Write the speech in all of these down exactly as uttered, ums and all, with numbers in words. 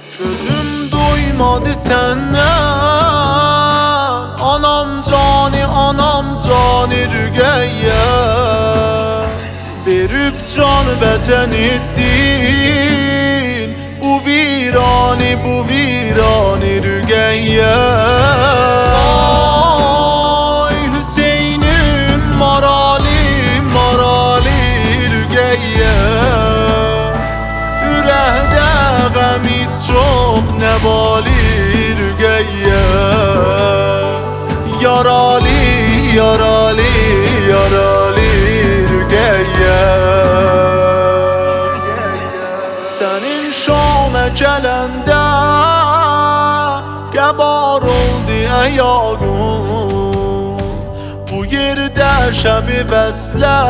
Gözüm doymadı senden. Anam cani, anam cani Rügeyye. Verip can vətən etdin bu virani, bu virani Rügeyye. Ay Hüseynim marali, marali Rügeyye. Ürəkdə qəmi çox nəvali Rügeyye. Yaralı, yaralı, yaralı Rügeyye. Sənin Şamə gələndə qəbar oldu əyağım. Bu yerdə şəbi bəslə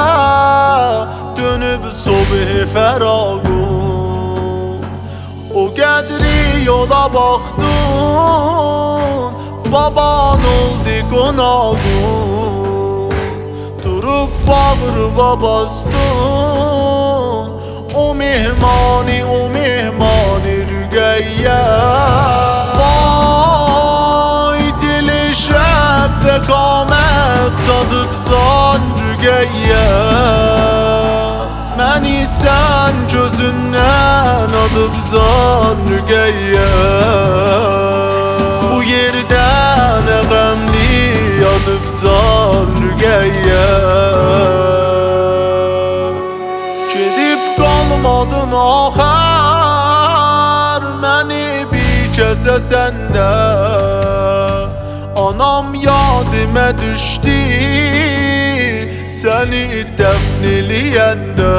dönüb sobhi fərağım. O qədri yola baxdın, baban oldu qonağım. Durub bağrıva bastın o mehmani, o mehmani Rügeyye. Vay dili şəbdə qamət sadıp zan Rügeyye. Məni sən gözündən adıp zan Rügeyye. Bu yerdə nə qəmli adıp zan Rügeyye. Gedib qalmadın axar məni bir kəsə səndə. Anam yadımə düşdü səni dəfn eləyəndə.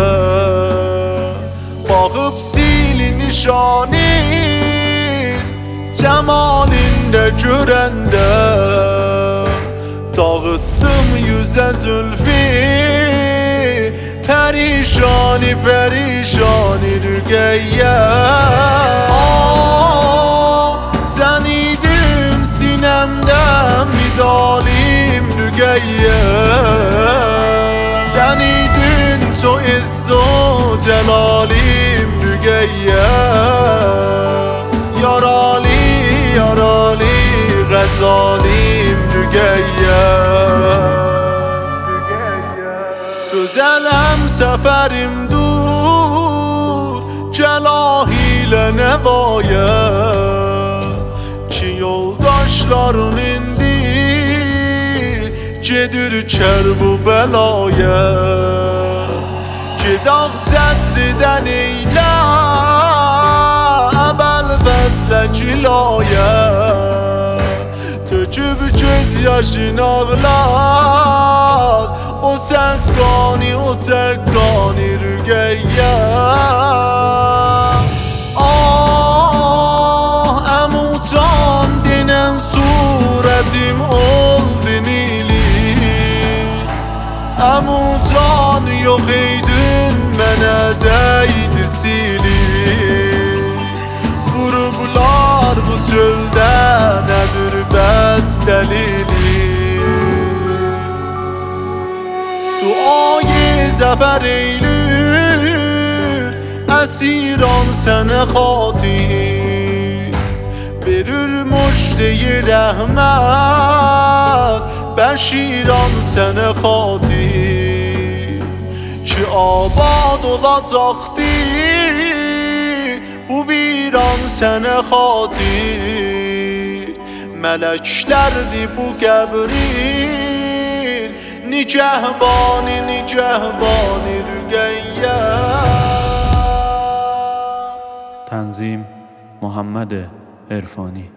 Baxıb sili nişanin cəmalində görəndə. Dağıtdım yüzə zülfü perişani, perişani Rügeyye. Ah, sen idin sinemden midalim Rügeyye. Sen idin çok izzo celalim Rügeyye. Yaralı, yaralı gazalim Rügeyye. Gözələm səfərim dur, cəlahilə nəvaya. Ki yoldaşların indi gedir kərbu bəlaya. Gedaq zəcridən eylə əbəl vəzlə kilaya. Töküb göz yaşın ağlar o səqqani, o səqqani Rügeyye. Ah, əmucan denən surətim oldu nili. Əmucan yox eydin mənə dəydi sili. Vurublar bu çöldə nədir bəs dəlili. Duayı zəfər eylürəsiran sənə xatir. Verir müşteyi rəhmət bəşiran sənə xatir. Ki abad olacaqdır bu viran sənə xatir. Mələklərdir bu qəbrin Nigehbani, nigehbani Rügeyye. تنظیم محمد عرفانی.